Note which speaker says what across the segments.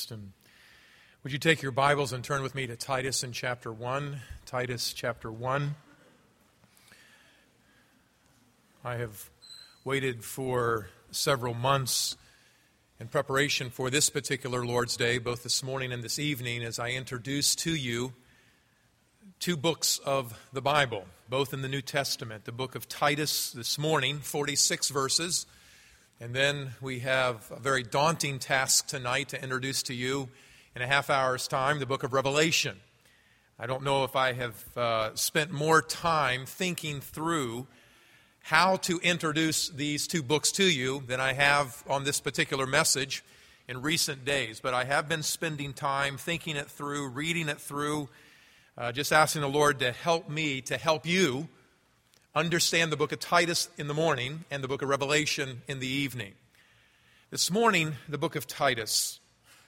Speaker 1: dismissed. And would you take your Bibles and turn with me to Titus in chapter 1? Titus chapter 1. I have waited for several months in preparation for this particular Lord's Day, both this morning and this evening, as I introduce to you two books of the Bible, both in the New Testament. The book of Titus this morning, 46 verses. And then we have a very daunting task tonight to introduce to you in a half hour's time, the book of Revelation. I don't know if I have spent more time thinking through how to introduce these two books to you than I have on this particular message in recent days. But I have been spending time thinking it through, reading it through, just asking the Lord to help me, to help you understand the book of Titus in the morning and the book of Revelation in the evening. This morning, the book of Titus.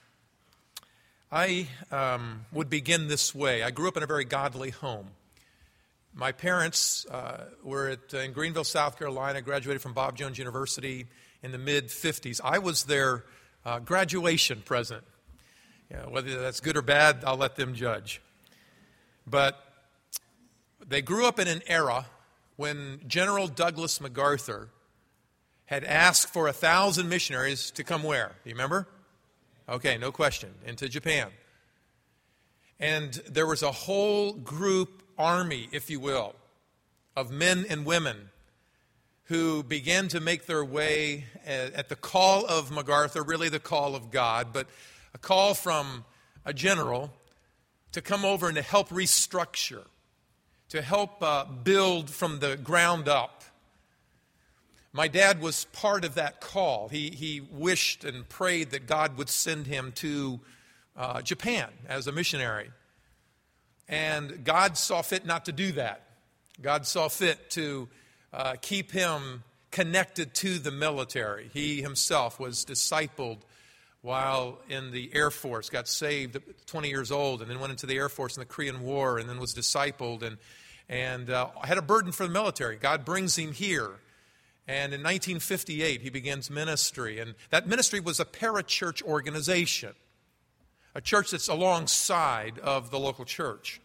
Speaker 1: I would begin this way. I grew up in a very godly home. My parents were in Greenville, South Carolina, graduated from Bob Jones University in the mid-50s. I was their graduation present. Whether that's good or bad, I'll let them judge. But they grew up in an era when General Douglas MacArthur had asked for 1,000 missionaries to come where? Do you remember? Okay, no question. Into Japan. And there was a whole group, army, if you will, of men and women who began to make their way at the call of MacArthur, really the call of God, but a call from a general to come over and to help restructure, to help build from the ground up. My dad was part of that call. He wished and prayed that God would send him to Japan as a missionary. And God saw fit not to do that. God saw fit to keep him connected to the military. He himself was discipled while in the Air Force, got saved at 20 years old, and then went into the Air Force in the Korean War, and then was discipled, and had a burden for the military. God brings him here. And in 1958, he begins ministry. And that ministry was a parachurch organization, a church that's alongside of the local church.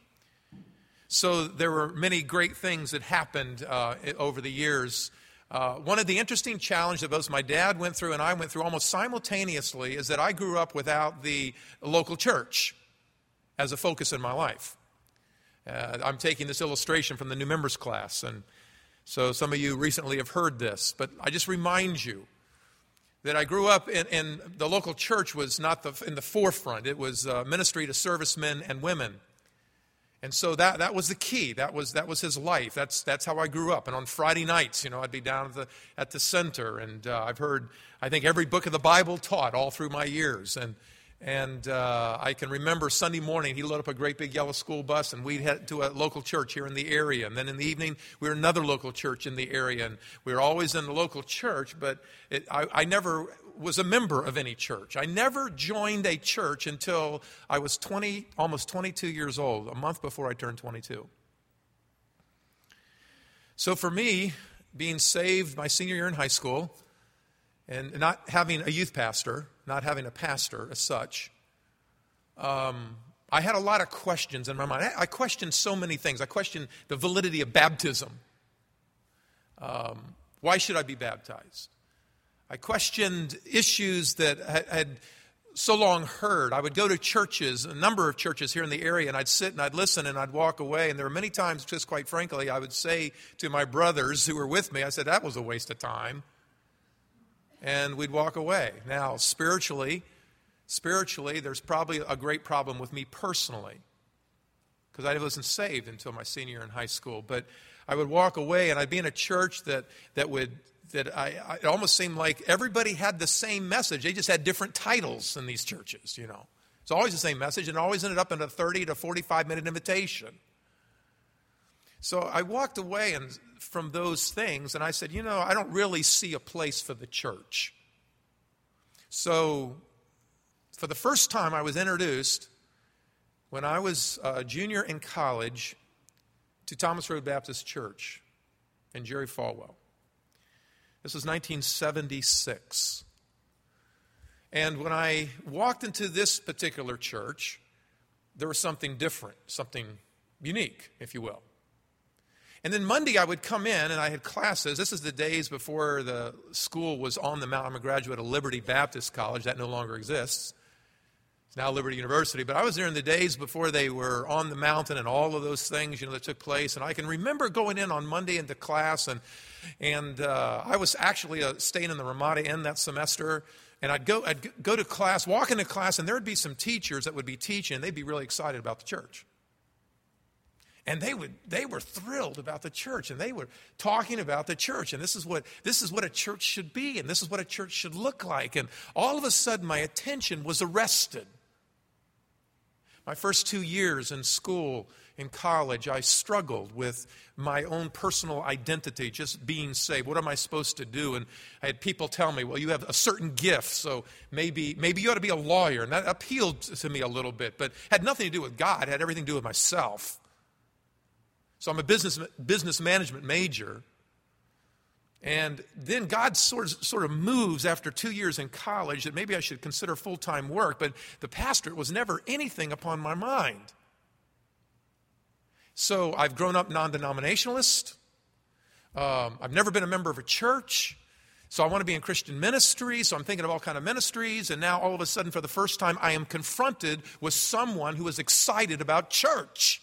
Speaker 1: So there were many great things that happened over the years. One of the interesting challenges that both my dad went through and I went through almost simultaneously is that I grew up without the local church as a focus in my life. I'm taking this illustration from the new members class, and so some of you recently have heard this, but I just remind you that I grew up in the local church was not in the forefront. It was ministry to servicemen and women. And so that was the key. That was his life. That's how I grew up. And on Friday nights, I'd be down at the center, and I've heard, I think, every book of the Bible taught all through my years. And I can remember Sunday morning, he loaded up a great big yellow school bus, and we'd head to a local church here in the area. And then in the evening, we were in another local church in the area. And we were always in the local church, but I never was a member of any church. I never joined a church until I was almost 22 years old, a month before I turned 22. So for me, being saved my senior year in high school, and not having a youth pastor, not having a pastor as such, I had a lot of questions in my mind. I questioned so many things. I questioned the validity of baptism. Why should I be baptized? I questioned issues that I had so long heard. I would go to churches, a number of churches here in the area, and I'd sit and I'd listen and I'd walk away. And there were many times, just quite frankly, I would say to my brothers who were with me, I said, that was a waste of time. And we'd walk away. Now, spiritually, there's probably a great problem with me personally, because I wasn't saved until my senior year in high school. But I would walk away, and I'd be in a church that it almost seemed like everybody had the same message. They just had different titles in these churches, It's always the same message, and it always ended up in a 30 to 45-minute invitation. So I walked away from those things, and I said, I don't really see a place for the church. So for the first time, I was introduced when I was a junior in college to Thomas Road Baptist Church in Jerry Falwell. This was 1976. And when I walked into this particular church, there was something different, something unique, if you will. And then Monday I would come in and I had classes. This is the days before the school was on the mountain. I'm a graduate of Liberty Baptist College. That no longer exists. It's now Liberty University. But I was there in the days before they were on the mountain and all of those things, that took place. And I can remember going in on Monday into class, and I was actually staying in the Ramada Inn that semester. And I'd go to class, walk into class, and there would be some teachers that would be teaching, and they'd be really excited about the church. And they were thrilled about the church, and they were talking about the church, and this is what a church should be, and this is what a church should look like. And all of a sudden, my attention was arrested. My first 2 years in school, in college, I struggled with my own personal identity, just being saved. What am I supposed to do? And I had people tell me, well, you have a certain gift, so maybe you ought to be a lawyer. And that appealed to me a little bit, but had nothing to do with God. It had everything to do with myself. So I'm a business management major. And then God sort of moves after 2 years in college that maybe I should consider full-time work, but the pastorate was never anything upon my mind. So I've grown up non-denominationalist. I've never been a member of a church. So I want to be in Christian ministry. So I'm thinking of all kinds of ministries. And now all of a sudden, for the first time, I am confronted with someone who is excited about church.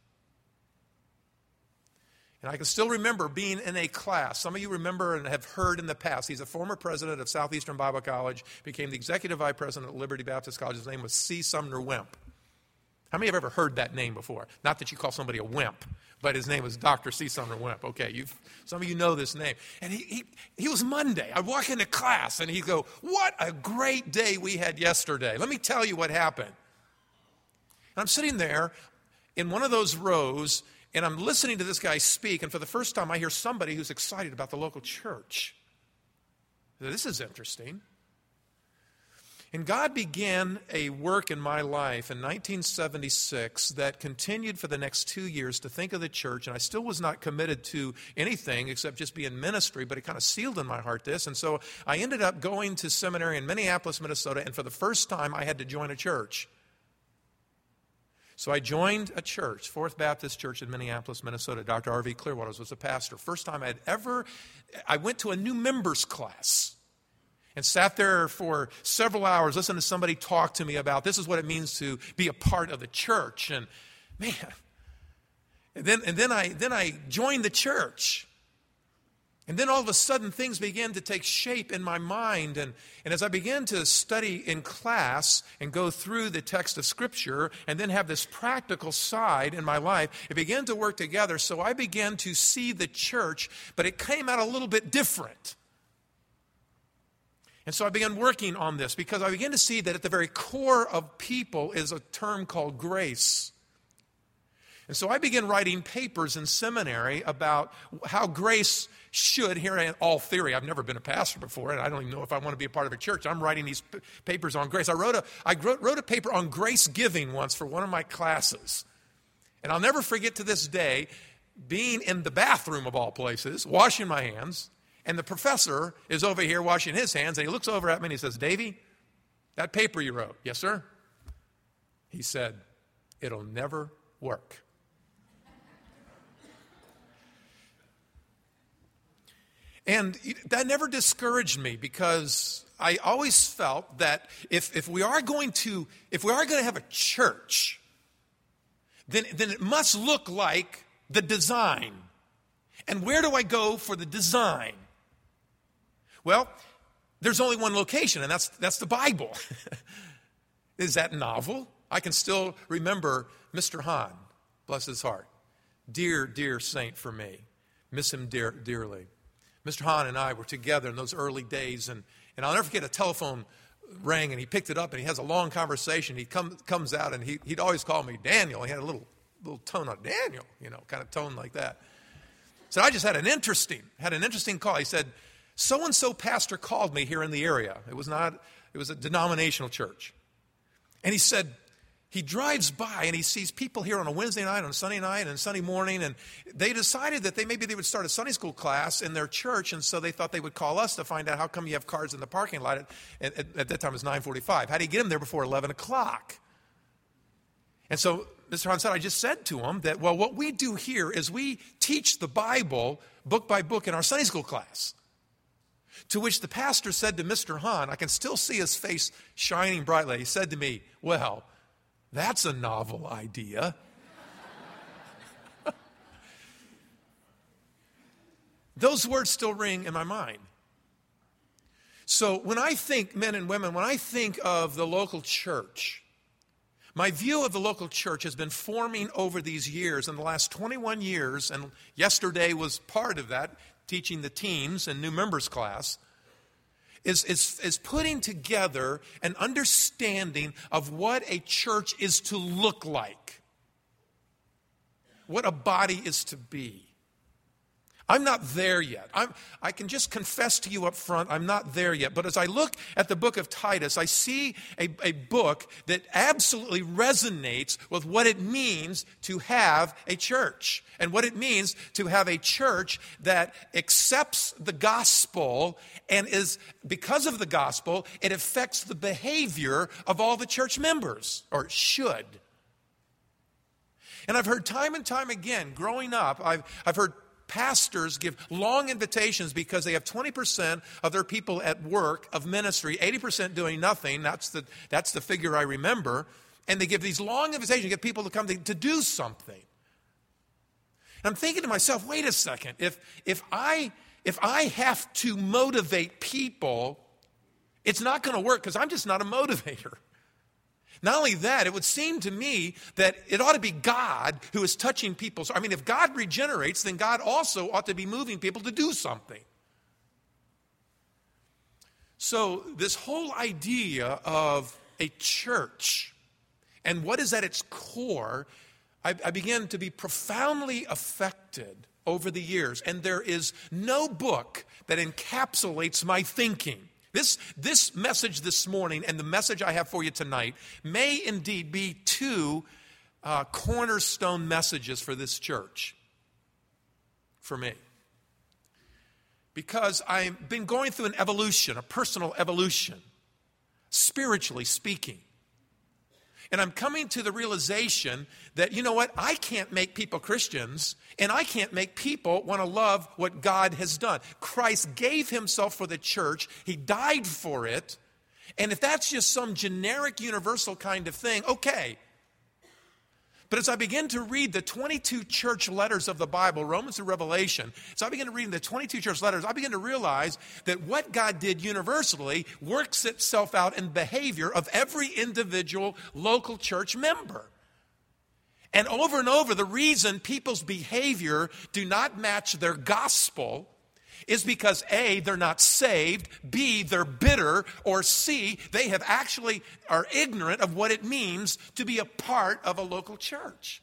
Speaker 1: And I can still remember being in a class. Some of you remember and have heard in the past. He's a former president of Southeastern Bible College, became the executive vice president at Liberty Baptist College. His name was C. Sumner Wimp. How many have ever heard that name before? Not that you call somebody a wimp, but his name was Dr. C. Sumner Wimp. Okay, some of you know this name. And he was Monday. I'd walk into class and he'd go, "What a great day we had yesterday. Let me tell you what happened." And I'm sitting there in one of those rows, and I'm listening to this guy speak, and for the first time I hear somebody who's excited about the local church. This is interesting. And God began a work in my life in 1976 that continued for the next 2 years to think of the church, and I still was not committed to anything except just be in ministry, but it kind of sealed in my heart this. And so I ended up going to seminary in Minneapolis, Minnesota, and for the first time I had to join a church. So I joined a church, Fourth Baptist Church in Minneapolis, Minnesota. Dr. R.V. Clearwaters was a pastor. First time I went to a new members class and sat there for several hours, listening to somebody talk to me about this is what it means to be a part of the church. And man, and then I joined the church. And then all of a sudden things began to take shape in my mind. And as I began to study in class and go through the text of Scripture and then have this practical side in my life, it began to work together. So I began to see the church, but it came out a little bit different. And so I began working on this because I began to see that at the very core of people is a term called grace. And so I began writing papers in seminary about how grace should, here in all theory, I've never been a pastor before, and I don't even know if I want to be a part of a church. I'm writing these papers on grace. I wrote a paper on grace giving once for one of my classes. And I'll never forget to this day being in the bathroom of all places, washing my hands, and the professor is over here washing his hands, and he looks over at me and he says, "Davy, that paper you wrote." "Yes, sir." He said, "It'll never work." And that never discouraged me because I always felt that if we are going to have a church, then it must look like the design. And where do I go for the design? Well, there's only one location, and that's the Bible. Is that novel? I can still remember Mr. Hahn, bless his heart. Dear, dear saint for me. Miss him dearly. Mr. Hahn and I were together in those early days, and I'll never forget a telephone rang, and he picked it up, and he has a long conversation. He comes out, and he'd always call me Daniel. He had a little tone on Daniel, kind of tone like that. So I just had an interesting call. He said, "So-and-so pastor called me here in the area." It was a denominational church. And he said, he drives by and he sees people here on a Wednesday night, on a Sunday night, and Sunday morning, and they decided that maybe they would start a Sunday school class in their church, and so they thought they would call us to find out how come you have cars in the parking lot at that time it was 9:45. How do you get them there before 11 o'clock? And so Mr. Hahn said, I just said to him that, well, what we do here is we teach the Bible book by book in our Sunday school class. To which the pastor said to Mr. Hahn, I can still see his face shining brightly. He said to me, well, that's a novel idea. Those words still ring in my mind. So when I think, men and women, when I think of the local church, my view of the local church has been forming over these years. In the last 21 years, and yesterday was part of that, teaching the teens and new members class, is putting together an understanding of what a church is to look like, what a body is to be. I'm not there yet. I can just confess to you up front, I'm not there yet. But as I look at the book of Titus, I see a book that absolutely resonates with what it means to have a church and what it means to have a church that accepts the gospel and is, because of the gospel, it affects the behavior of all the church members, or should. And I've heard time and time again, growing up, I've heard pastors give long invitations because they have 20% of their people at work of ministry, 80% doing nothing. That's the figure I remember. And they give these long invitations, get people to come to do something. And I'm thinking to myself, wait a second. If I have to motivate people, it's not going to work because I'm just not a motivator. Not only that, it would seem to me that it ought to be God who is touching people. I mean, if God regenerates, then God also ought to be moving people to do something. So this whole idea of a church and what is at its core, I began to be profoundly affected over the years. And there is no book that encapsulates my thinking. This message this morning and the message I have for you tonight may indeed be two cornerstone messages for this church, for me. Because I've been going through an evolution, a personal evolution, spiritually speaking. And I'm coming to the realization that, you know what, I can't make people Christians, and I can't make people want to love what God has done. Christ gave himself for the church. He died for it. And if that's just some generic, universal kind of thing, okay. But as I begin to read the 22 church letters of the Bible, Romans to Revelation, as I begin to read the 22 church letters, I begin to realize that what God did universally works itself out in behavior of every individual local church member. And over, the reason people's behavior do not match their gospel is because A, they're not saved, B, they're bitter, or C, they have actually are ignorant of what it means to be a part of a local church.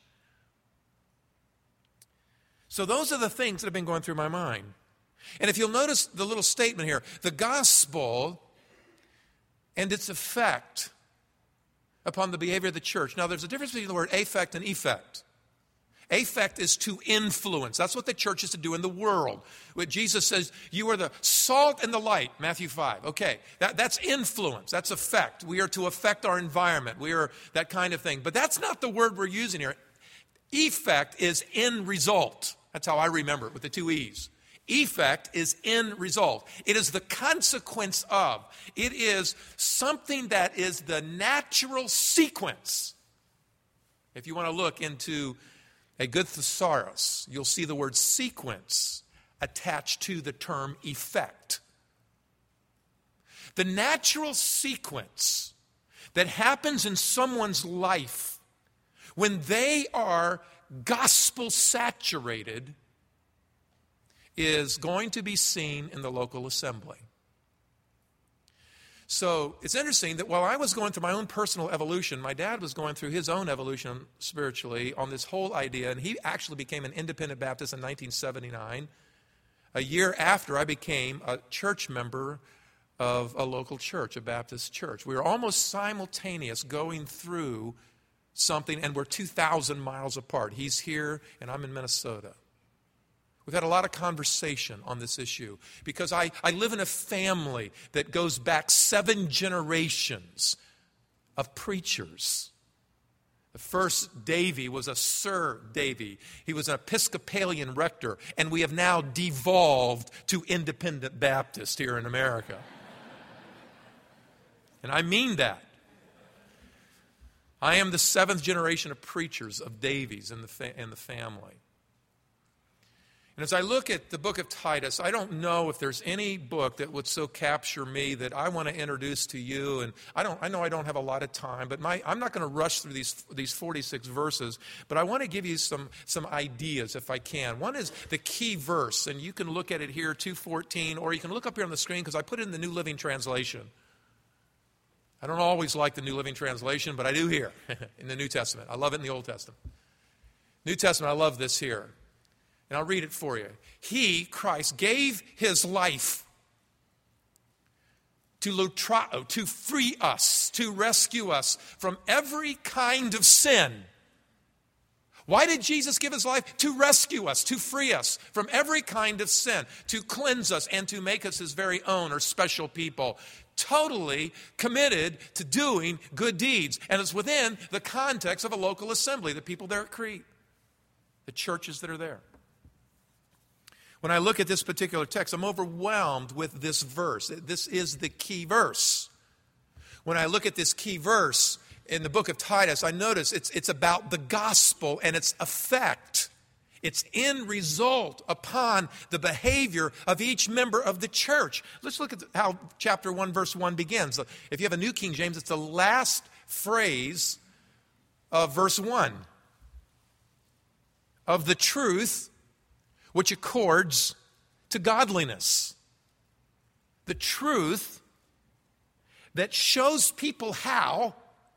Speaker 1: So those are the things that have been going through my mind. And if you'll notice the little statement here, the gospel and its effect upon the behavior of the church. Now, there's a difference between the word affect and effect. Affect is to influence. That's what the church is to do in the world. What Jesus says, you are the salt and the light, Matthew 5. Okay, that's influence. That's effect. We are to affect our environment. We are that kind of thing. But that's not the word we're using here. Effect is end result. That's how I remember it with the two E's. Effect is end result. It is the consequence of. It is something that is the natural sequence. If you want to look into a good thesaurus, you'll see the word sequence attached to the term effect. The natural sequence that happens in someone's life when they are gospel saturated is going to be seen in the local assembly. So it's interesting that while I was going through my own personal evolution, my dad was going through his own evolution spiritually on this whole idea, and he actually became an independent Baptist in 1979. A year after, I became a church member of a local church, a Baptist church. We were almost simultaneous going through something, and we're 2,000 miles apart. He's here, and I'm in Minnesota. We've had a lot of conversation on this issue because I live in a family that goes back 7 generations of preachers. The first Davy was a Sir Davy. He was an Episcopalian rector, and we have now devolved to Independent Baptist here in America. And I mean that. I am the 7th generation of preachers of Davies in the family. And as I look at the book of Titus, I don't know if there's any book that would so capture me that I want to introduce to you. And I know I don't have a lot of time, but I'm not going to rush through these 46 verses, but I want to give you some ideas if I can. One is the key verse, and you can look at it here, 2:14, or you can look up here on the screen because I put it in the New Living Translation. I don't always like the New Living Translation, but I do here in the New Testament. I love it in the Old Testament. New Testament, I love this here. And I'll read it for you. He, Christ, gave his life to lutrao, to free us, to rescue us from every kind of sin. Why did Jesus give his life? To rescue us, to free us from every kind of sin, to cleanse us and to make us his very own or special people. Totally committed to doing good deeds. And it's within the context of a local assembly, the people there at Crete, the churches that are there. When I look at this particular text, I'm overwhelmed with this verse. This is the key verse. When I look at this key verse in the book of Titus, I notice it's about the gospel and its effect. Its end result upon the behavior of each member of the church. Let's look at how chapter 1, verse 1 begins. If you have a New King James, it's the last phrase of verse 1. Of the truth which accords to godliness. The truth that shows people how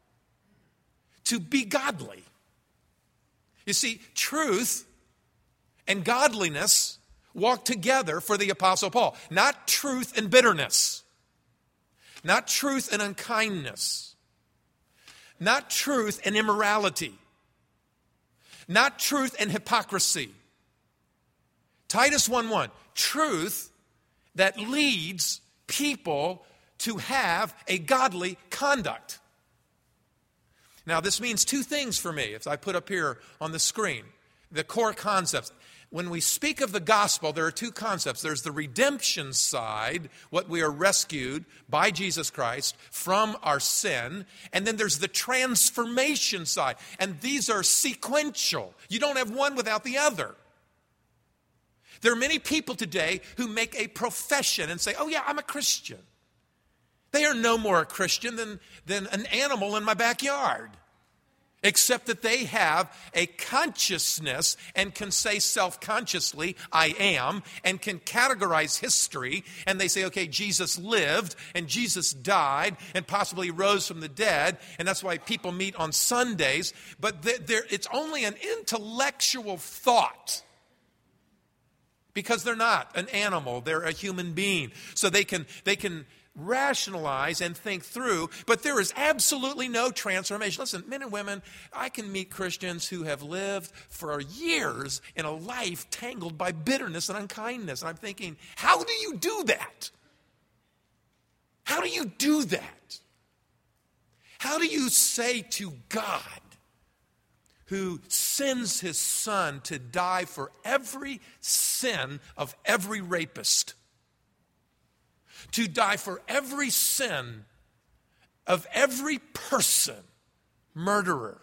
Speaker 1: to be godly. You see, truth and godliness walk together for the Apostle Paul. Not truth and bitterness. Not truth and unkindness. Not truth and immorality. Not truth and hypocrisy. Titus 1:1, truth that leads people to have a godly conduct. Now, this means 2 things for me, if I put up here on the screen, the core concepts. When we speak of the gospel, there are 2 concepts. There's the redemption side, what we are rescued by Jesus Christ from our sin, and then there's the transformation side, and these are sequential. You don't have one without the other. There are many people today who make a profession and say, oh yeah, I'm a Christian. They are no more a Christian than an animal in my backyard. Except that they have a consciousness and can say self-consciously, I am, and can categorize history. And they say, okay, Jesus lived and Jesus died and possibly rose from the dead. And that's why people meet on Sundays. But it's only an intellectual thought. Because they're not an animal, they're a human being. So they can rationalize and think through, but there is absolutely no transformation. Listen, men and women, I can meet Christians who have lived for years in a life tangled by bitterness and unkindness. And I'm thinking, how do you do that? How do you do that? How do you say to God, who sends his son to die for every sin of every rapist, to die for every sin of every person, murderer,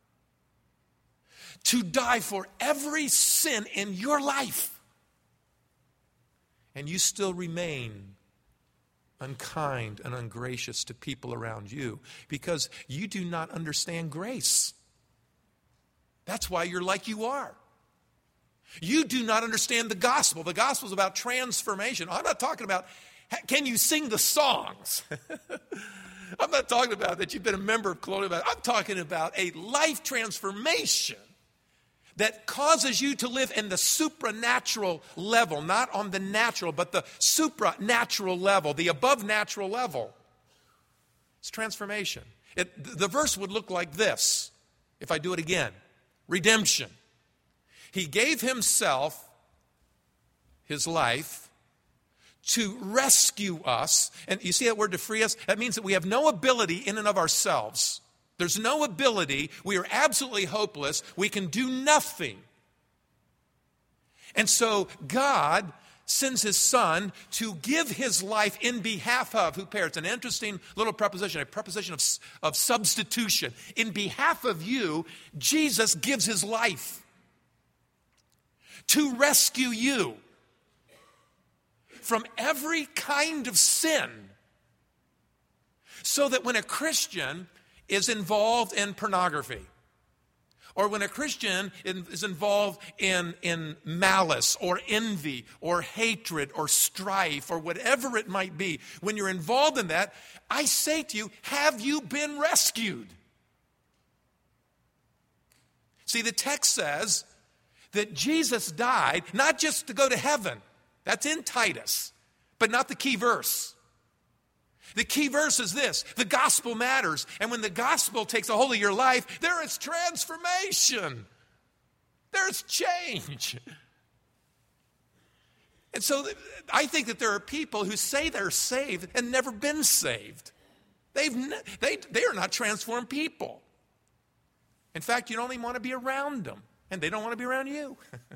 Speaker 1: to die for every sin in your life, and you still remain unkind and ungracious to people around you because you do not understand grace. That's why you're like you are. You do not understand the gospel. The gospel is about transformation. I'm not talking about, can you sing the songs? I'm not talking about that you've been a member of Colonial Baptist. I'm talking about a life transformation that causes you to live in the supranatural level, not on the natural, but the supranatural level, the above natural level. It's transformation. The verse would look like this. if I do it again. Redemption. He gave himself, his life, to rescue us. And you see that word, to free us? That means that we have no ability in and of ourselves. There's no ability. We are absolutely hopeless. We can do nothing. And so God sends his Son to give his life in behalf of, who cares? It's an interesting little preposition, a preposition of substitution. In behalf of you, Jesus gives his life to rescue you from every kind of sin, so that when a Christian is involved in pornography, or when a Christian is involved in malice or envy or hatred or strife or whatever it might be, when you're involved in that, I say to you, have you been rescued? See, the text says that Jesus died not just to go to heaven. That's in Titus, but not the key verse. The key verse is this: the gospel matters. And when the gospel takes a hold of your life, there is transformation. There's change. And so I think that there are people who say they're saved and never been saved. They are not transformed people. In fact, you don't even want to be around them, and they don't want to be around you.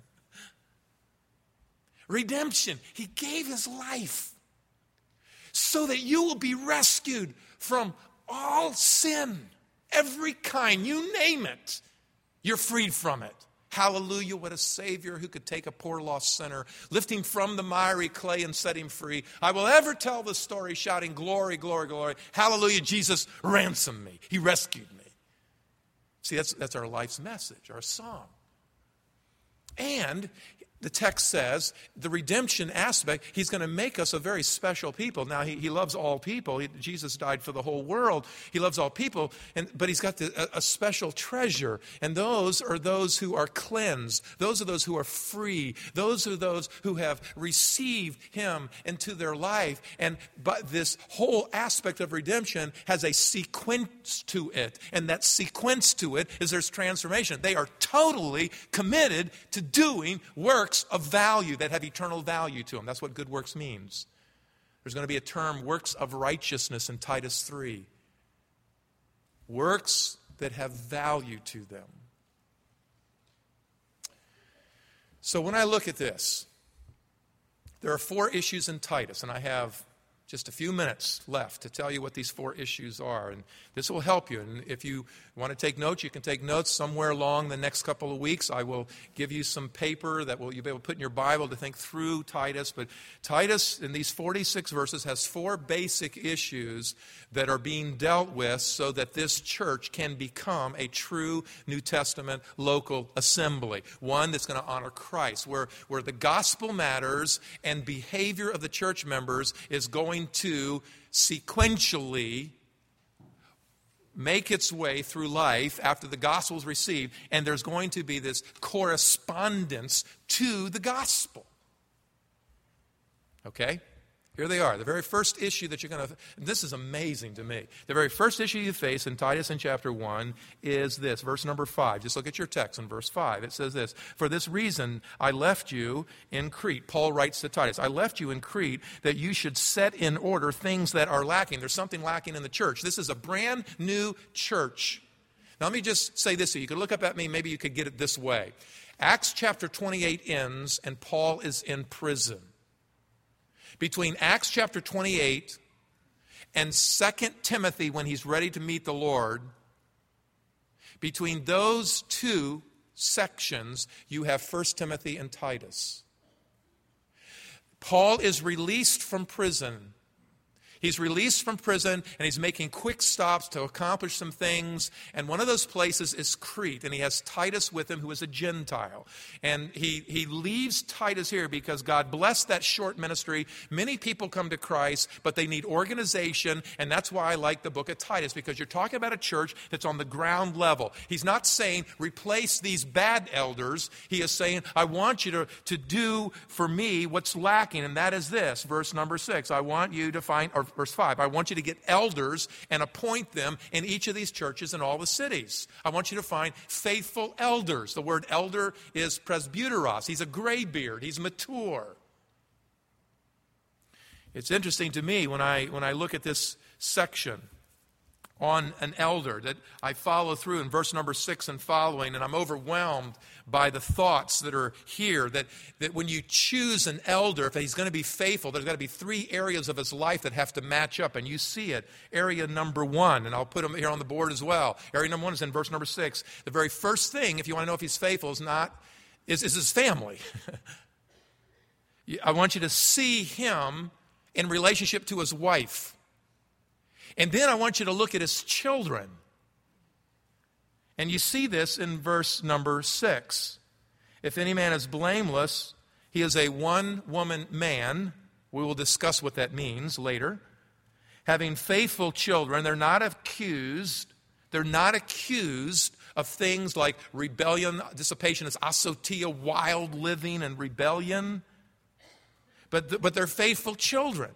Speaker 1: Redemption. He gave his life so that you will be rescued from all sin, every kind, you name it. You're freed from it. Hallelujah, what a Savior who could take a poor lost sinner, lift him from the miry clay and set him free. I will ever tell the story shouting, glory, glory, glory. Hallelujah, Jesus ransomed me. He rescued me. See, that's our life's message, our song. And the text says, the redemption aspect, he's going to make us a very special people. Now, he loves all people. Jesus died for the whole world. He loves all people, but he's got a special treasure. And those are those who are cleansed. Those are those who are free. Those are those who have received him into their life. But this whole aspect of redemption has a sequence to it. And that sequence to it is there's transformation. They are totally committed to doing works of value that have eternal value to them. That's what good works means. There's going to be a term, works of righteousness, in Titus 3. Works that have value to them. So when I look at this, there are 4 issues in Titus, and I have just a few minutes left to tell you what these 4 issues are. And this will help you. And if you want to take notes, you can take notes somewhere along the next couple of weeks. I will give you some paper that you'll be able to put in your Bible to think through Titus. But Titus, in these 46 verses, has 4 basic issues that are being dealt with so that this church can become a true New Testament local assembly. One that's going to honor Christ, where the gospel matters and behavior of the church members is going to sequentially make its way through life after the gospel is received, and there's going to be this correspondence to the gospel. Okay? Here they are. The very first issue that you're going to... This is amazing to me. The very first issue you face in Titus in chapter 1 is this. Verse number 5. Just look at your text in verse 5. It says this. For this reason I left you in Crete. Paul writes to Titus. I left you in Crete that you should set in order things that are lacking. There's something lacking in the church. This is a brand new church. Now let me just say this. So you could look up at me. Maybe you could get it this way. Acts chapter 28 ends and Paul is in prison. Between Acts chapter 28 and 2 Timothy when he's ready to meet the Lord, between those 2 sections, you have 1 Timothy and Titus. Paul is released from prison. He's released from prison, and he's making quick stops to accomplish some things. And one of those places is Crete, and he has Titus with him, who is a Gentile. And he leaves Titus here because God blessed that short ministry. Many people come to Christ, but they need organization, and that's why I like the book of Titus, because you're talking about a church that's on the ground level. He's not saying, replace these bad elders. He is saying, I want you to do for me what's lacking, and that is this, verse number 6. I want you to find, or verse 5. I want you to get elders and appoint them in each of these churches in all the cities. I want you to find faithful elders. The word elder is presbyteros. He's a graybeard. He's mature. It's interesting to me when I look at this section on an elder that I follow through in verse number 6 and following, and I'm overwhelmed by the thoughts that are here, that when you choose an elder, if he's going to be faithful, there's got to be 3 areas of his life that have to match up, and you see it. Area number 1, and I'll put them here on the board as well. Area number 1 is in verse number 6. The very first thing, if you want to know if he's faithful, is his family. I want you to see him in relationship to his wife. And then I want you to look at his children. And you see this in verse number 6. If any man is blameless, he is a one-woman man. We will discuss what that means later. Having faithful children, they're not accused. They're not accused of things like rebellion, dissipation, is asotia, wild living and rebellion. But they're faithful children.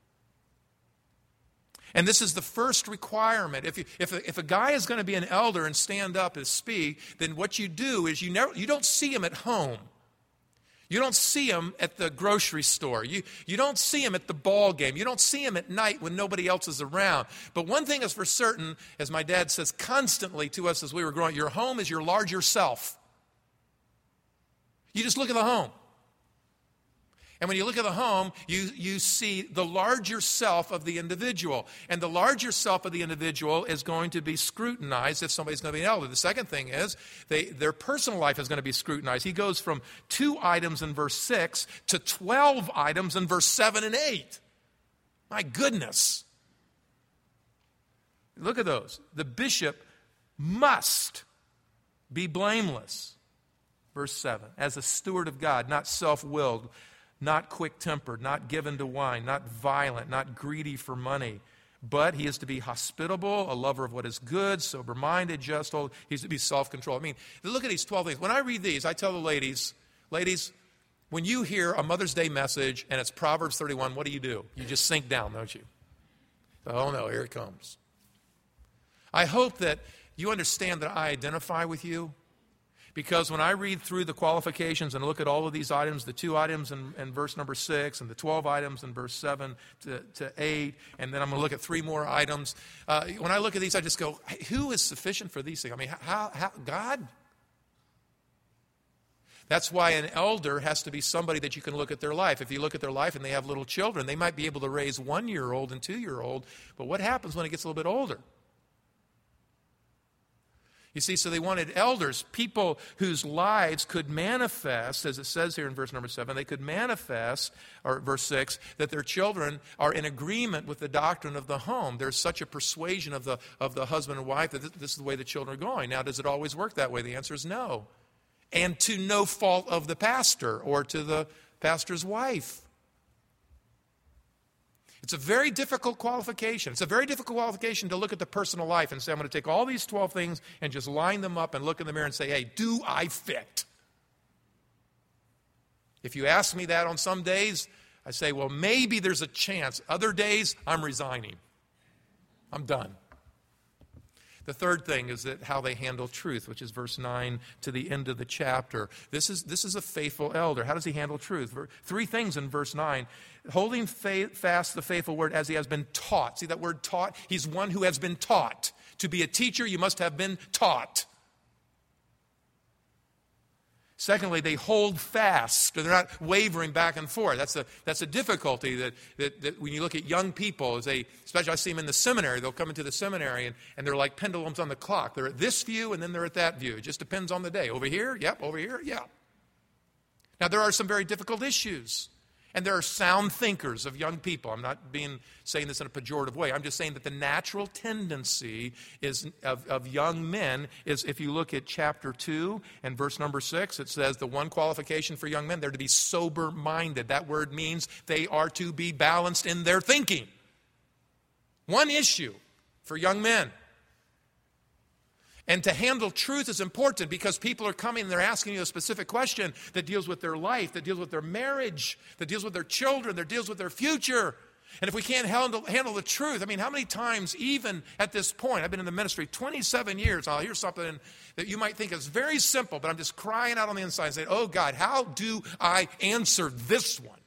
Speaker 1: And this is the first requirement. If a guy is going to be an elder and stand up and speak, then what you do is you don't see him at home. You don't see him at the grocery store. You don't see him at the ball game. You don't see him at night when nobody else is around. But one thing is for certain, as my dad says constantly to us as we were growing, your home is your larger self. You just look at the home. And when you look at the home, you see the larger self of the individual. And the larger self of the individual is going to be scrutinized if somebody's going to be an elder. The second thing is their personal life is going to be scrutinized. He goes from 2 items in verse 6 to 12 items in verse 7 and 8. My goodness. Look at those. The bishop must be blameless. Verse 7. As a steward of God, not self-willed, not quick-tempered, not given to wine, not violent, not greedy for money. But he is to be hospitable, a lover of what is good, sober-minded, just, he's to be self-controlled. I mean, look at these 12 things. When I read these, I tell the ladies, when you hear a Mother's Day message and it's Proverbs 31, what do? You just sink down, don't you? Oh no, here it comes. I hope that you understand that I identify with you. Because when I read through the qualifications and look at all of these items, the 2 items in verse number 6 and the 12 items in verse 7 to 8, and then I'm going to look at 3 more items. When I look at these, I just go, who is sufficient for these things? I mean, how God? That's why an elder has to be somebody that you can look at their life. If you look at their life and they have little children, they might be able to raise 1-year-old and 2-year-old, but what happens when it gets a little bit older? You see, so they wanted elders, people whose lives could manifest, as it says here in verse number 7, they could manifest, or verse 6, that their children are in agreement with the doctrine of the home. There's such a persuasion of the husband and wife that this is the way the children are going. Now, does it always work that way? The answer is no. And to no fault of the pastor or to the pastor's wife. It's a very difficult qualification. It's a very difficult qualification to look at the personal life and say, I'm going to take all these 12 things and just line them up and look in the mirror and say, hey, do I fit? If you ask me that on some days, I say, well, maybe there's a chance. Other days, I'm resigning. I'm done. The third thing is that how they handle truth, which is verse 9 to the end of the chapter. This is a faithful elder. How does he handle truth? 3 things in verse 9. Holding fast the faithful word as he has been taught. See that word taught? He's one who has been taught. To be a teacher, you must have been taught. Secondly, they hold fast. They're not wavering back and forth. That's a difficulty that when you look at young people, especially I see them in the seminary, they'll come into the seminary and they're like pendulums on the clock. They're at this view and then they're at that view. It just depends on the day. Over here, yep. Over here, yep. Now, there are some very difficult issues. And there are sound thinkers of young people. I'm not saying this in a pejorative way. I'm just saying that the natural tendency of young men is, if you look at chapter 2 and verse number 6, it says the one qualification for young men, they're to be sober-minded. That word means they are to be balanced in their thinking. One issue for young men. And to handle truth is important because people are coming and they're asking you a specific question that deals with their life, that deals with their marriage, that deals with their children, that deals with their future. And if we can't handle the truth, I mean, how many times, even at this point, I've been in the ministry 27 years, I'll hear something that you might think is very simple, but I'm just crying out on the inside saying, oh God, how do I answer this one?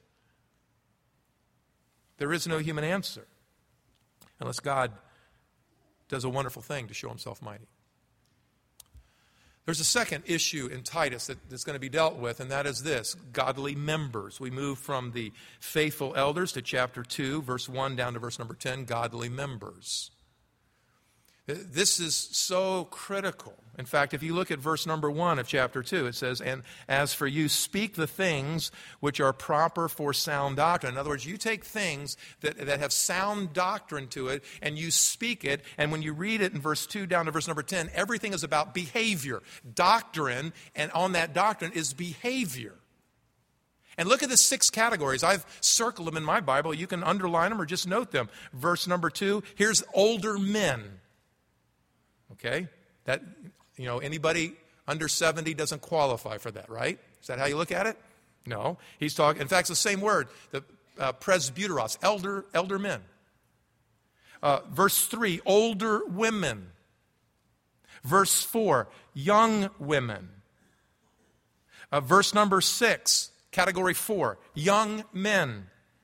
Speaker 1: There is no human answer unless God does a wonderful thing to show himself mighty. There's a second issue in Titus that's going to be dealt with, and that is this: godly members. We move from the faithful elders to chapter 2, verse 1 down to verse number 10, godly members. This is so critical. In fact, if you look at verse number 1 of chapter 2, it says, and as for you, speak the things which are proper for sound doctrine. In other words, you take things that have sound doctrine to it, and you speak it, and when you read it in verse 2 down to verse number 10, everything is about behavior. Doctrine, and on that doctrine is behavior. And look at the 6 categories. I've circled them in my Bible. You can underline them or just note them. Verse number 2, here's older men. Okay? That, anybody under 70 doesn't qualify for that, right? Is that how you look at it? No. He's talking, in fact, it's the same word, the presbyteros, elder men. Verse 3, older women. Verse 4, young women. Verse number 6, category 4, young men.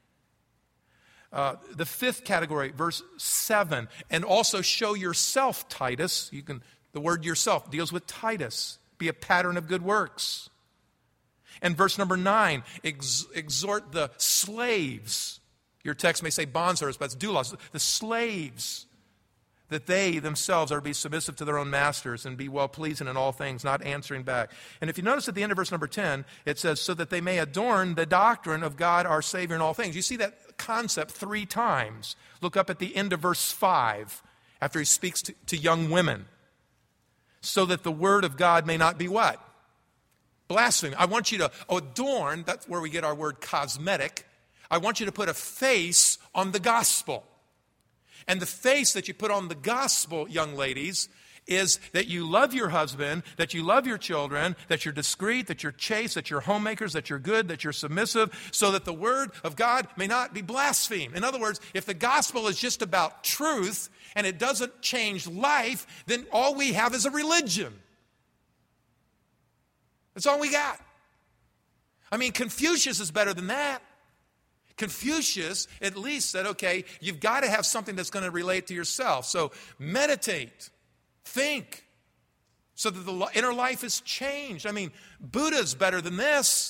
Speaker 1: The 5th category, verse 7, and also show yourself, Titus. The word yourself deals with Titus. Be a pattern of good works. And verse number 9, exhort the slaves. Your text may say bondservants, but it's doulos. The slaves, that they themselves are to be submissive to their own masters and be well-pleasing in all things, not answering back. And if you notice at the end of verse number 10, it says, so that they may adorn the doctrine of God our Savior in all things. You see that concept 3 times. Look up at the end of verse 5 after he speaks to young women. So that the word of God may not be what? Blasphemy. I want you to adorn, that's where we get our word cosmetic. I want you to put a face on the gospel. And the face that you put on the gospel, young ladies, is that you love your husband, that you love your children, that you're discreet, that you're chaste, that you're homemakers, that you're good, that you're submissive, so that the word of God may not be blasphemed. In other words, if the gospel is just about truth and it doesn't change life, then all we have is a religion. That's all we got. I mean, Confucius is better than that. Confucius at least said, okay, you've got to have something that's going to relate to yourself. So meditate, think, so that the inner life is changed. I mean, Buddha's better than this.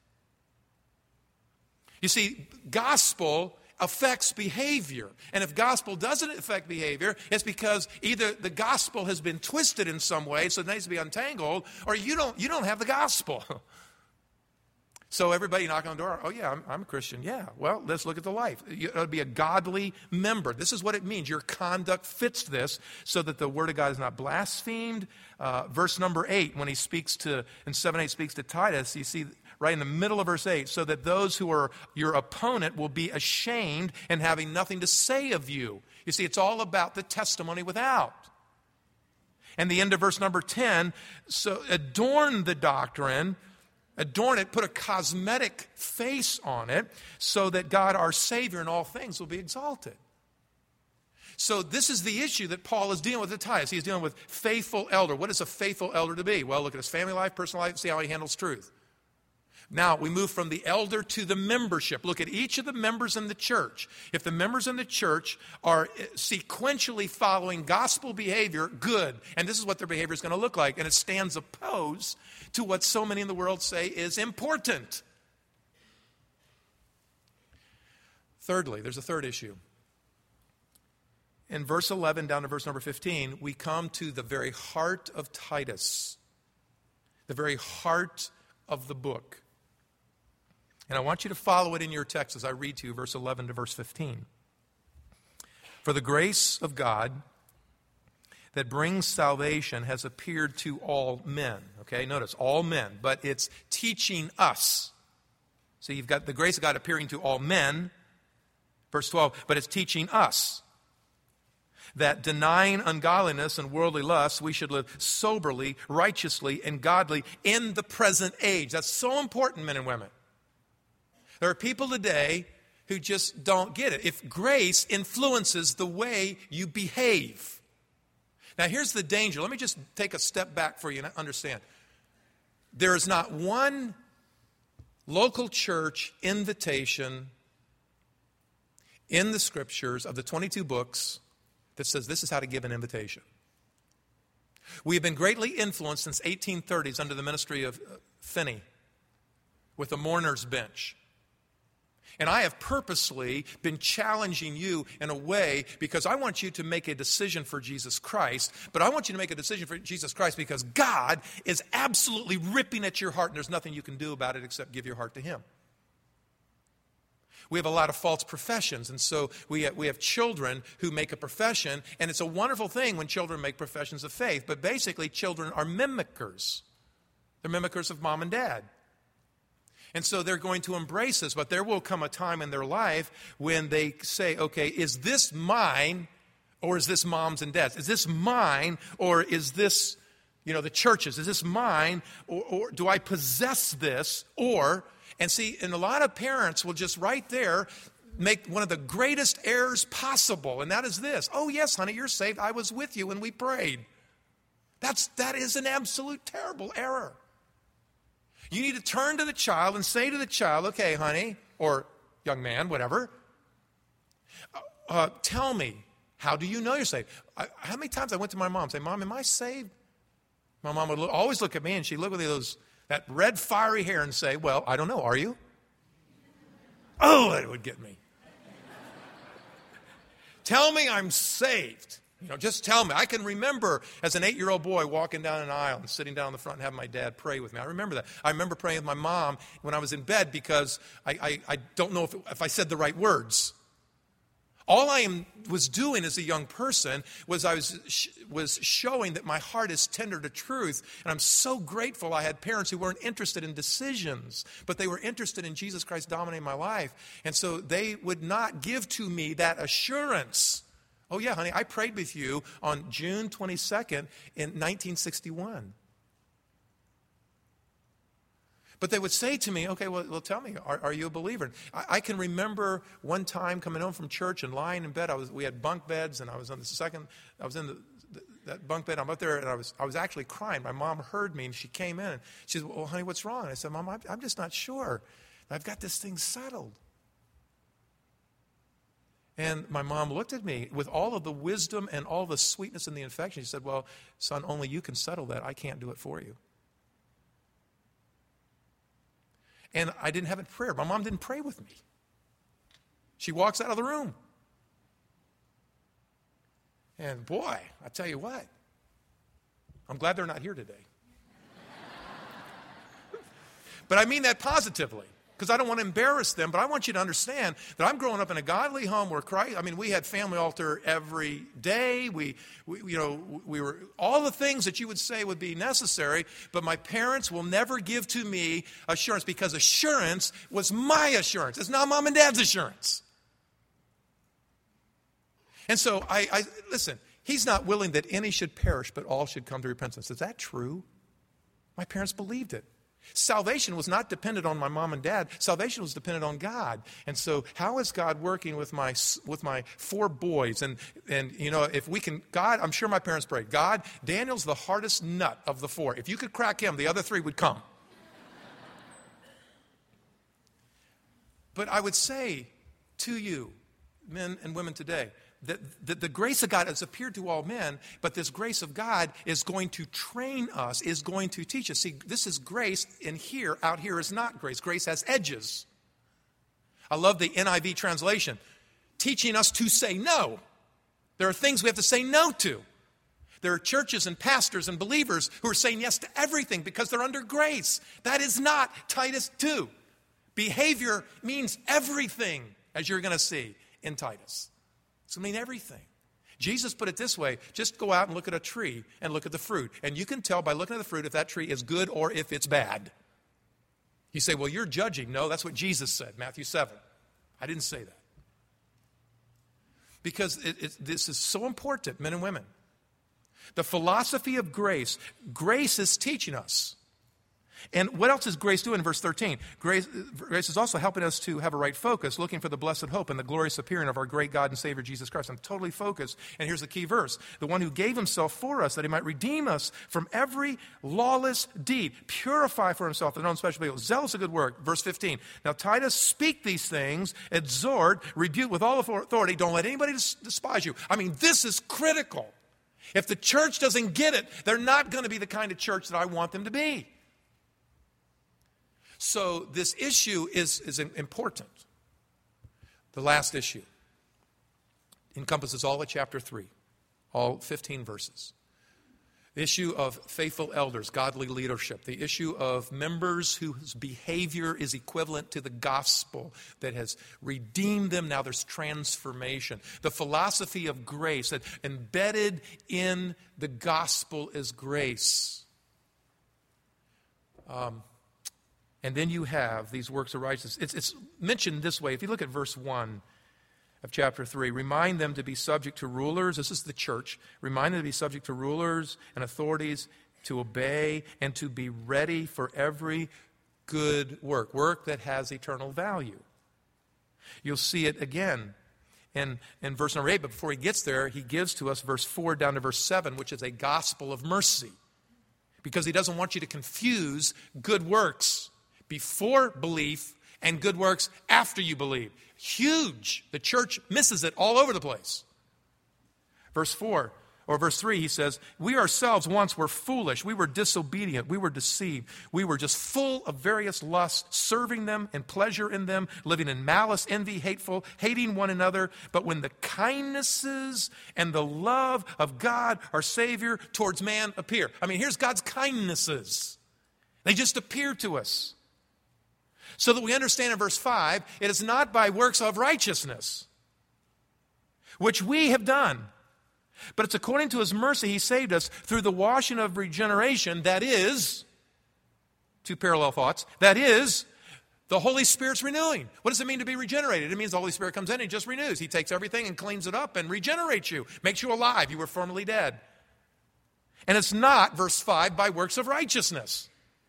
Speaker 1: You see, gospel affects behavior. And if gospel doesn't affect behavior, it's because either the gospel has been twisted in some way, so it needs to be untangled, or you don't have the gospel. So everybody knocking on the door, oh yeah, I'm a Christian. Yeah, well, let's look at the life. It'll be a godly member. This is what it means. Your conduct fits this so that the word of God is not blasphemed. Verse number 8, when he speaks to, in 7:8 speaks to Titus, you see right in the middle of verse 8, so that those who are your opponent will be ashamed and having nothing to say of you. You see, it's all about the testimony without. And the end of verse number 10, so adorn the doctrine, adorn it, put a cosmetic face on it, so that God, our Savior in all things, will be exalted. So this is the issue that Paul is dealing with at Titus. He's dealing with faithful elder. What is a faithful elder to be? Well, look at his family life, personal life, see how he handles truth. Now, we move from the elder to the membership. Look at each of the members in the church. If the members in the church are sequentially following gospel behavior, good. And this is what their behavior is going to look like. And it stands opposed to what so many in the world say is important. Thirdly, there's a third issue. In verse 11 down to verse number 15, we come to the very heart of Titus, the very heart of the book. And I want you to follow it in your text as I read to you verse 11 to verse 15. For the grace of God that brings salvation has appeared to all men. Okay, notice, all men, but it's teaching us. So you've got the grace of God appearing to all men, verse 12, but it's teaching us that denying ungodliness and worldly lusts, we should live soberly, righteously, and godly in the present age. That's so important, men and women. There are people today who just don't get it. If grace influences the way you behave. Now, here's the danger. Let me just take a step back for you and understand. There is not one local church invitation in the Scriptures of the 22 books that says this is how to give an invitation. We have been greatly influenced since 1830s under the ministry of Finney with the mourner's bench. And I have purposely been challenging you in a way because I want you to make a decision for Jesus Christ, but I want you to make a decision for Jesus Christ because God is absolutely ripping at your heart and there's nothing you can do about it except give your heart to Him. We have a lot of false professions, and so we have children who make a profession, and it's a wonderful thing when children make professions of faith, but basically children are mimickers. They're mimickers of mom and dad. And so they're going to embrace this, but there will come a time in their life when they say, okay, is this mine or is this mom's and dad's? Is this mine or is this, the church's? Is this mine or do I possess this? And a lot of parents will just right there make one of the greatest errors possible, and that is this. Oh, yes, honey, you're saved. I was with you when we prayed. That is an absolute terrible error. You need to turn to the child and say to the child, okay, honey, or young man, whatever, tell me, how do you know you're saved? How many times I went to my mom and say, Mom, am I saved? My mom would always look at me and she'd look with that red fiery hair and say, well, I don't know, are you? Oh, that would get me. Tell me I'm saved. Just tell me. I can remember as an 8-year-old boy walking down an aisle and sitting down in the front and having my dad pray with me. I remember that. I remember praying with my mom when I was in bed because I don't know if I said the right words. All I was doing as a young person was I was showing that my heart is tender to truth. And I'm so grateful I had parents who weren't interested in decisions, but they were interested in Jesus Christ dominating my life. And so they would not give to me that assurance. Oh, yeah, honey, I prayed with you on June 22nd in 1961. But they would say to me, okay, well tell me, are you a believer? I can remember one time coming home from church and lying in bed. We had bunk beds, and I was in that bunk bed. I'm up there, and I was actually crying. My mom heard me, and she came in. And she said, well, honey, what's wrong? And I said, Mom, I'm just not sure. I've got this thing settled. And my mom looked at me with all of the wisdom and all the sweetness and the affection. She said, well, son, only you can settle that. I can't do it for you. And I didn't have it prayer. My mom didn't pray with me. She walks out of the room. And boy, I tell you what, I'm glad they're not here today. But I mean that positively. Because I don't want to embarrass them, but I want you to understand that I'm growing up in a godly home where we had family altar every day. We were all the things that you would say would be necessary, but my parents will never give to me assurance because assurance was my assurance. It's not mom and dad's assurance. And so I listen, He's not willing that any should perish, but all should come to repentance. Is that true? My parents believed it. Salvation was not dependent on my mom and dad. Salvation was dependent on God. And so how is God working with my 4 boys? And if we can, God, I'm sure my parents prayed, God, Daniel's the hardest nut of the 4. If you could crack him, the other 3 would come. But I would say to you, men and women today, that the grace of God has appeared to all men, but this grace of God is going to train us, is going to teach us. See, this is grace in here. Out here is not grace. Grace has edges. I love the NIV translation, teaching us to say no. There are things we have to say no to. There are churches and pastors and believers who are saying yes to everything because they're under grace. That is not Titus 2. Behavior means everything, as you're going to see in Titus. It's going to mean everything. Jesus put it this way, just go out and look at a tree and look at the fruit. And you can tell by looking at the fruit if that tree is good or if it's bad. You say, well, you're judging. No, that's what Jesus said, Matthew 7. I didn't say that. Because this is so important, men and women. The philosophy of grace is teaching us And what else is grace doing in verse 13? Grace is also helping us to have a right focus, looking for the blessed hope and the glorious appearing of our great God and Savior Jesus Christ. I'm totally focused. And here's the key verse. The one who gave himself for us, that he might redeem us from every lawless deed, purify for himself their own special people, zealous of good work. Verse 15. Now Titus, speak these things, exhort, rebuke with all authority. Don't let anybody despise you. I mean, this is critical. If the church doesn't get it, they're not going to be the kind of church that I want them to be. So this issue is important. The last issue encompasses all of chapter 3, all 15 verses. The issue of faithful elders, godly leadership. The issue of members whose behavior is equivalent to the gospel that has redeemed them. Now there's transformation. The philosophy of grace, that embedded in the gospel is grace. And then you have these works of righteousness. It's mentioned this way. If you look at verse 1 of chapter 3, remind them to be subject to rulers. This is the church. Remind them to be subject to rulers and authorities, to obey and to be ready for every good work that has eternal value. You'll see it again in verse number 8, but before he gets there, he gives to us verse 4 down to verse 7, which is a gospel of mercy. Because he doesn't want you to confuse good works before belief and good works after you believe. Huge. The church misses it all over the place. Verse 4 or verse 3, he says, we ourselves once were foolish. We were disobedient. We were deceived. We were just full of various lusts, serving them and pleasure in them, living in malice, envy, hateful, hating one another. But when the kindnesses and the love of God, our Savior, towards man appear. I mean, here's God's kindnesses. They just appear to us. So that we understand in verse 5, it is not by works of righteousness, which we have done, but it's according to his mercy he saved us through the washing of regeneration, that is, two parallel thoughts, that is, the Holy Spirit's renewing. What does it mean to be regenerated? It means the Holy Spirit comes in and he just renews. He takes everything and cleans it up and regenerates you, makes you alive. You were formerly dead. And it's not, verse 5, by works of righteousness.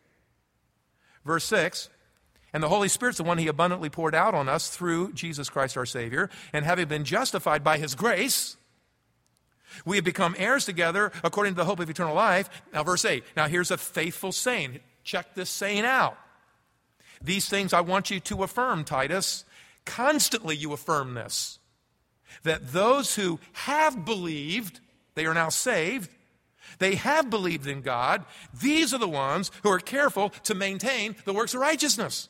Speaker 1: Verse 6, and the Holy Spirit's the one he abundantly poured out on us through Jesus Christ our Savior. And having been justified by his grace, we have become heirs together according to the hope of eternal life. Now verse 8. Now here's a faithful saying. Check this saying out. These things I want you to affirm, Titus. Constantly you affirm this. That those who have believed, they are now saved. They have believed in God. These are the ones who are careful to maintain the works of righteousness.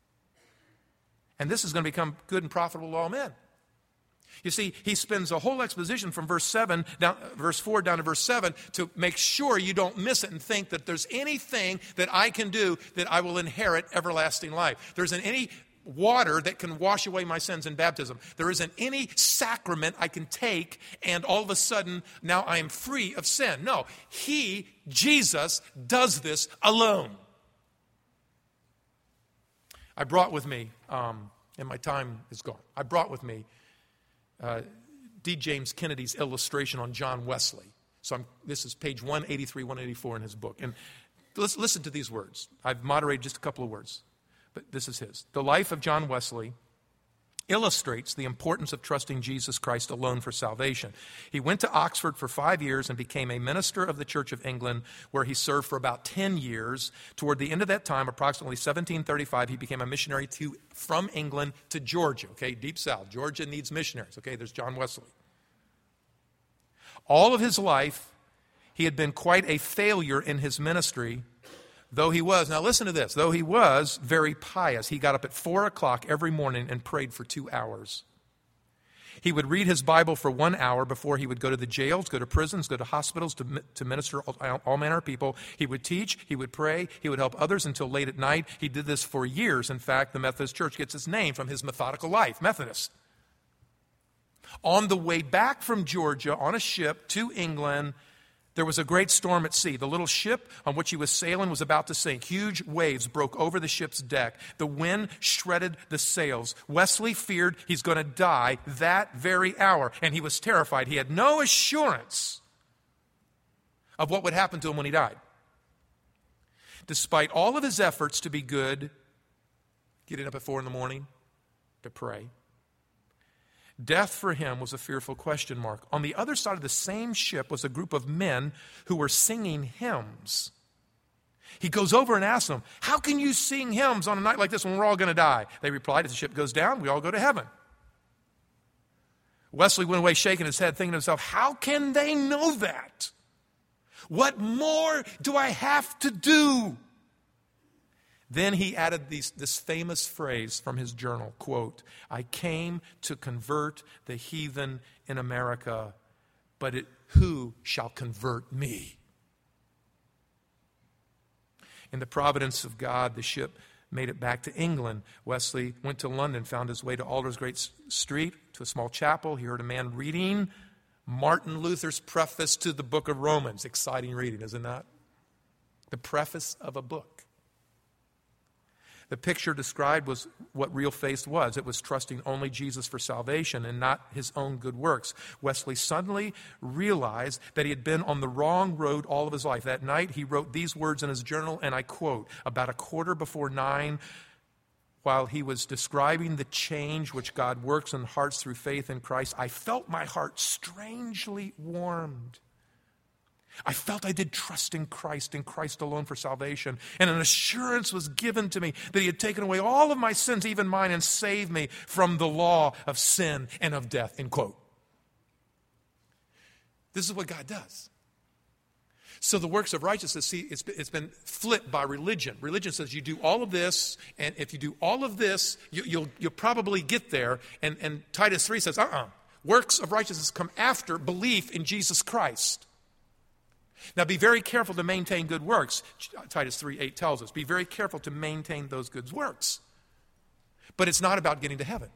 Speaker 1: And this is going to become good and profitable to all men. You see, he spends a whole exposition from verse 4 down to verse 7 to make sure you don't miss it and think that there's anything that I can do that I will inherit everlasting life. There isn't any water that can wash away my sins in baptism. There isn't any sacrament I can take and all of a sudden now I am free of sin. No, Jesus, does this alone. I brought with me, and my time is gone, I brought with me D. James Kennedy's illustration on John Wesley. So this is page 183, 184 in his book. And listen to these words. I've moderated just a couple of words, but this is his. The life of John Wesley illustrates the importance of trusting Jesus Christ alone for salvation. He went to Oxford for 5 years and became a minister of the Church of England, where he served for about 10 years. Toward the end of that time, approximately 1735, he became a missionary from England to Georgia, okay, deep south. Georgia needs missionaries, okay, there's John Wesley. All of his life, he had been quite a failure in his ministry, though he was, now listen to this, though he was very pious. He got up at 4 o'clock every morning and prayed for 2 hours. He would read his Bible for 1 hour before he would go to the jails, go to prisons, go to hospitals to minister all manner of people. He would teach, he would pray, he would help others until late at night. He did this for years. In fact, the Methodist Church gets its name from his methodical life, Methodist. On the way back from Georgia on a ship to England, there was a great storm at sea. The little ship on which he was sailing was about to sink. Huge waves broke over the ship's deck. The wind shredded the sails. Wesley feared he's going to die that very hour, and he was terrified. He had no assurance of what would happen to him when he died. despite all of his efforts to be good, getting up at 4 a.m. to pray. Death for him was a fearful question mark. On the other side of the same ship was a group of men who were singing hymns. He goes over and asks them, how can you sing hymns on a night like this when we're all going to die? They replied, if the ship goes down, we all go to heaven. Wesley went away shaking his head, thinking to himself, how can they know that? What more do I have to do? Then he added this famous phrase from his journal, quote, I came to convert the heathen in America, but who shall convert me? In the providence of God, the ship made it back to England. Wesley went to London, found his way to Aldersgate Street, to a small chapel. He heard a man reading Martin Luther's preface to the book of Romans. Exciting reading, isn't that? The preface of a book. The picture described was what real faith was. It was trusting only Jesus for salvation and not his own good works. Wesley suddenly realized that he had been on the wrong road all of his life. That night, he wrote these words in his journal, and I quote, about 9:15, while he was describing the change which God works in hearts through faith in Christ, I felt my heart strangely warmed. I felt I did trust in Christ alone for salvation. And an assurance was given to me that he had taken away all of my sins, even mine, and saved me from the law of sin and of death, end quote. This is what God does. So the works of righteousness, see, it's been flipped by religion. Religion says you do all of this, and if you do all of this, you'll probably get there. And Titus 3 says, works of righteousness come after belief in Jesus Christ. Now, be very careful to maintain good works. Titus 3:8 tells us, be very careful to maintain those good works. But it's not about getting to heaven.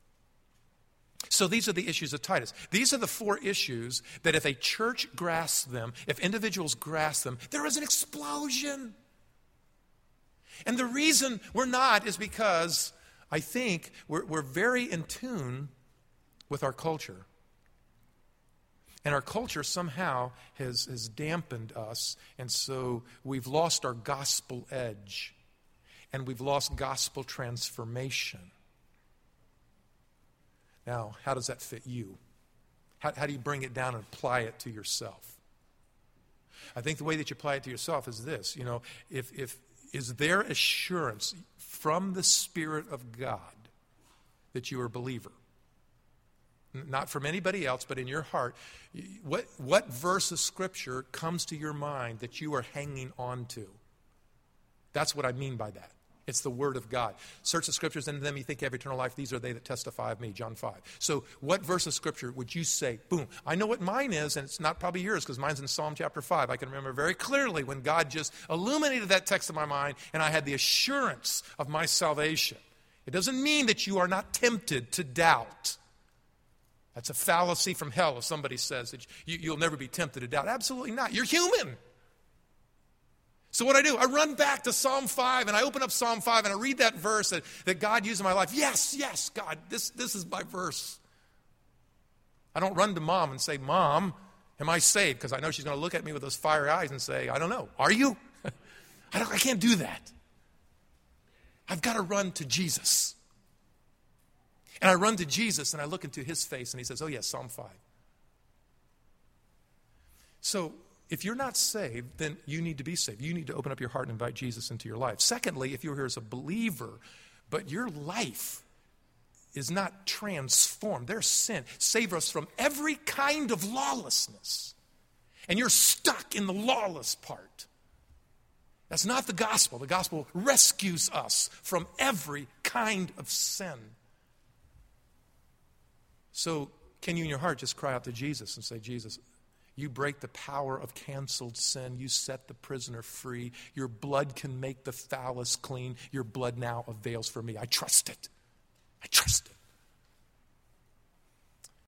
Speaker 1: So these are the issues of Titus. These are the 4 issues that if a church grasps them, if individuals grasp them, there is an explosion. And the reason we're not is because I think we're very in tune with our culture. And our culture somehow has dampened us, and so we've lost our gospel edge, and we've lost gospel transformation. Now, how does that fit you? How do you bring it down and apply it to yourself? I think the way that you apply it to yourself is this, is there assurance from the Spirit of God that you are a believer? Not from anybody else, but in your heart. What verse of Scripture comes to your mind that you are hanging on to? That's what I mean by that. It's the Word of God. Search the Scriptures, and in them you think you have eternal life. These are they that testify of me, John 5. So what verse of Scripture would you say, boom, I know what mine is, and it's not probably yours because mine's in Psalm chapter 5. I can remember very clearly when God just illuminated that text in my mind, and I had the assurance of my salvation. It doesn't mean that you are not tempted to doubt. That's a fallacy from hell if somebody says that you'll never be tempted to doubt. Absolutely not. You're human. So what I run back to Psalm 5, and I open up Psalm 5, and I read that verse that God used in my life. Yes, God, this is my verse. I don't run to Mom and say, Mom, am I saved? Because I know she's going to look at me with those fiery eyes and say, I don't know. Are you? I can't do that. I've got to run to Jesus. And I run to Jesus, and I look into his face, and he says, oh, yes, Psalm 5. So if you're not saved, then you need to be saved. You need to open up your heart and invite Jesus into your life. Secondly, if you're here as a believer, but your life is not transformed, there's sin. Save us from every kind of lawlessness. And you're stuck in the lawless part. That's not the gospel. The gospel rescues us from every kind of sin. So can you in your heart just cry out to Jesus and say, Jesus, you break the power of canceled sin. You set the prisoner free. Your blood can make the foulest clean. Your blood now avails for me. I trust it. I trust